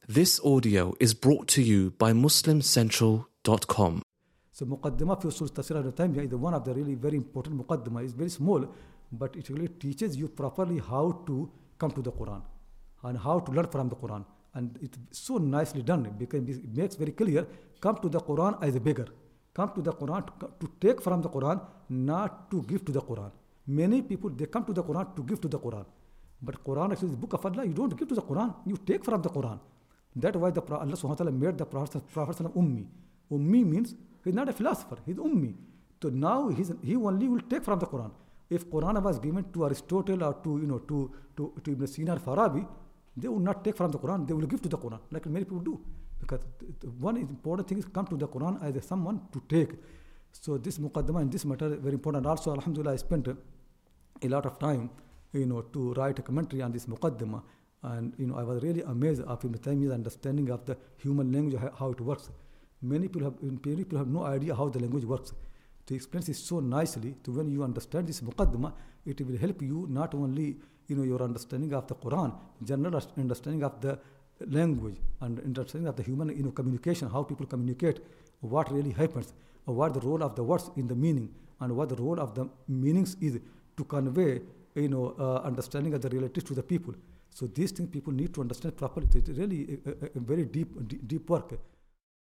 This audio is brought to you by MuslimCentral.com. So Muqaddimah fi Usul Tafsir Ibn Taymiyyah is one of the really very important Muqaddimah. It's very small, but it really teaches you properly how to come to the Quran and how to learn from the Quran. And it's so nicely done because it makes very clear, come to the Quran as a beggar. Come to the Quran to take from the Quran, not to give to the Quran. Many people, they come to the Quran to give to the Quran. But Quran actually is the book of Allah. You don't give to the Quran, you take from the Quran. That's why Allah subhanahu wa ta'ala made the Prophet Ummi. Ummi means he's not a philosopher, he's Ummi. So now he only will take from the Quran. If Quran was given to Aristotle or to Ibn Sina or Farabi, they will not take from the Quran, they will give to the Quran, like many people do. Because one important thing is come to the Quran as someone to take. So this Muqaddimah in this matter is very important. Also, Alhamdulillah, I spent a lot of time to write a commentary on this Muqaddimah. And I was really amazed of Ibn Taymiyyah's understanding of the human language, how it works. Many people have no idea how the language works. To explain this so nicely, to when you understand this Muqaddimah, it will help you not only your understanding of the Quran, general understanding of the language and understanding of the human communication, how people communicate, what really happens, or what the role of the words in the meaning, and what the role of the meanings is to convey understanding of the realities to the people. So these things people need to understand properly. It's really a very deep work.